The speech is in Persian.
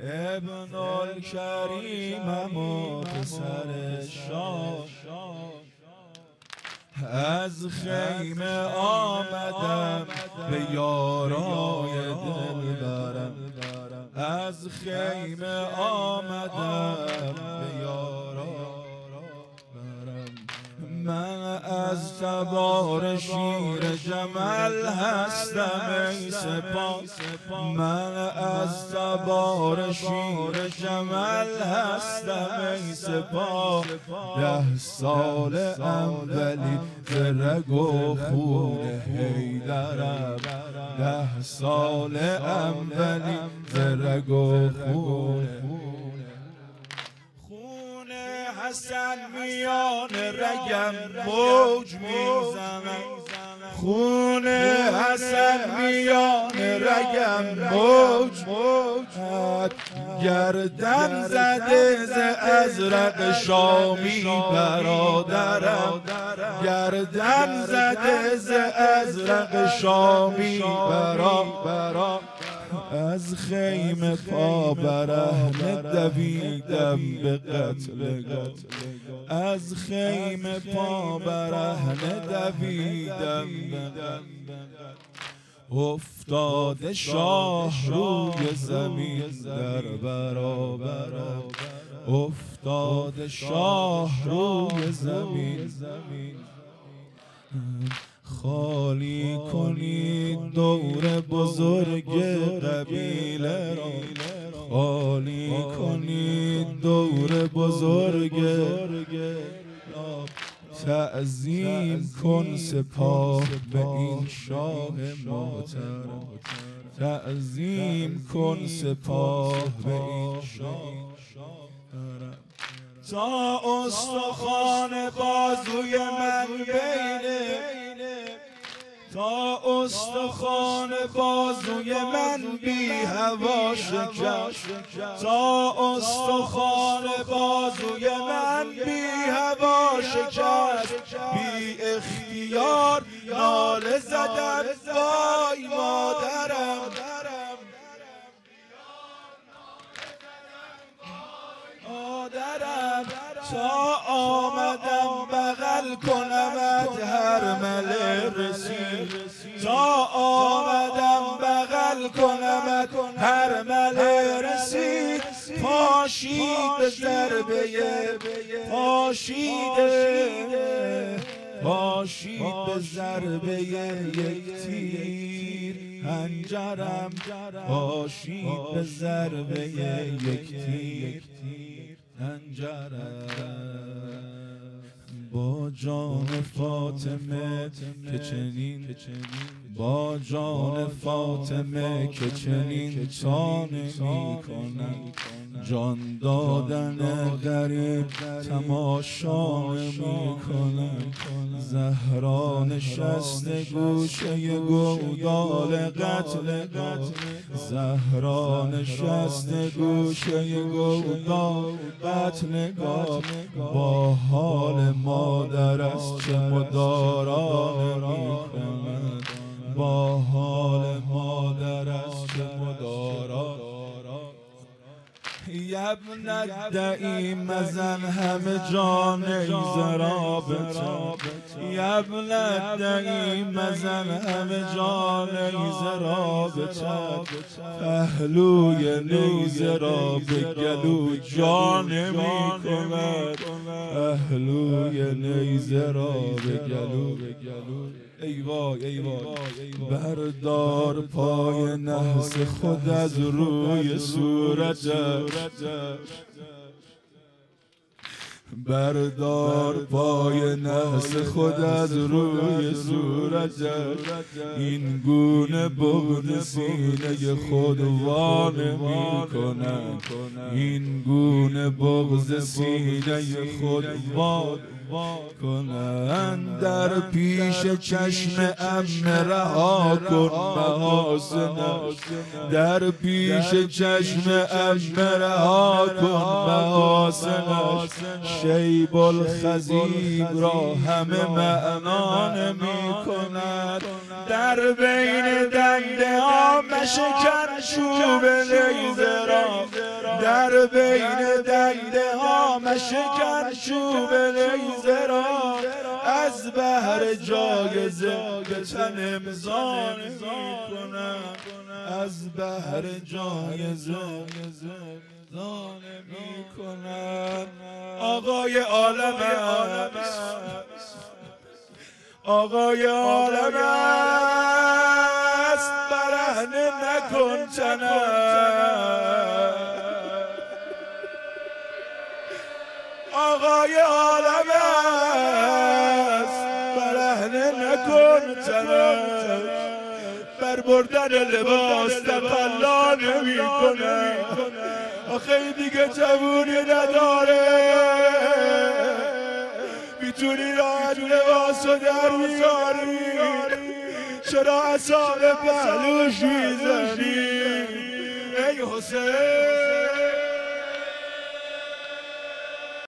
ابن الکریمم و پسر شاه، از خیمه آمدم به یارای دلبرم، از خیمه آمدم به یارای دلبرم. من از تبار شیر جمل هستم ای سپاه، من از تبار شیر جمل هستم ای سپاه. 10 سالم ولی ز رگ و خون حیدرم، 10 سالم ولی ز رگ و خون حسن میان رگم موج میزند، خون حسن میان رگم موج میزند. گردن زده ز ازرق شامی برادرم، گردن زده ز ازرق شامی برادرم. از خیمه پا برهنه دویدم به قتل، از خیمه پا برهنه دویدم به قتل. افتاده شاه روی زمین در برابرم، افتاده شاه روی زمین. خالی کنید دور بزرگ قبیله را، خالی کنید دور بزرگ را. تعظیم کن سپاه به این شاه محترم، تعظیم کن سپاه به این شاه محترم. تا استخوان بازوی من بینه، تا استخوان بازوی من بی هوا شکست، تا استخوان بازوی من بی هوا شکست. بی اختیار ناله زدم وای مادرم، مادرم. تا آمدم بغل کنمت هرمل رسید، تا آمدم بغل کنمت هرمل رسید. پاشید به ضربه پاشید به ضربه یک تیر حنجرم، پاشید به ضربه یک تیر حنجرم. با جان فاطمه که چنین، با جان فاطمه که چنین تا نمی کنم. جان دادن غریب تماشا نمی کنم. زهرا نشسته گوشه گودال قتل، زهرا نشسته گوشه گودال قتل. با حال مادر است چه مدارا نمی کند، با حال مادر است چه مدارا. یبن الدعی مزن همه جان نیزه را بچن، یبن الدعی مزن همه جان نیزه را بچن. پهلوی نیزه را به گلو جا نمی کند، پهلوی نیزه را به گلو. ای وای ای وای. بردار پای نحس خود از روی صورتش، بردار پای نحس خود از روی صورتش. این گونه بغض سینه خود وا نمی کند، این گونه بغض سینه خود وا کنند. در پیش چشم عمه رها کن محاسنش، در پیش چشم عمه رها کن محاسنش. شیب الخضیب را همه معنا نمی کند، در بین دنده ها مشکن چوب نیزه را، در بین دنده ها مشکن چوب نیزه را از بهر جایزه به تن امضا نمی‌کنم از بهر جایزه امضا نمی‌کنم آقای عالم آقای عالم است برهنه نکن تنم آقای عالم است برهنه نکن تنم بر بردن لباس تقلا نمی کنه آخه دیگه توانی نداره میتونی راحت لباسو در میاری چرا اصاب پهلوش میزنی ای حسین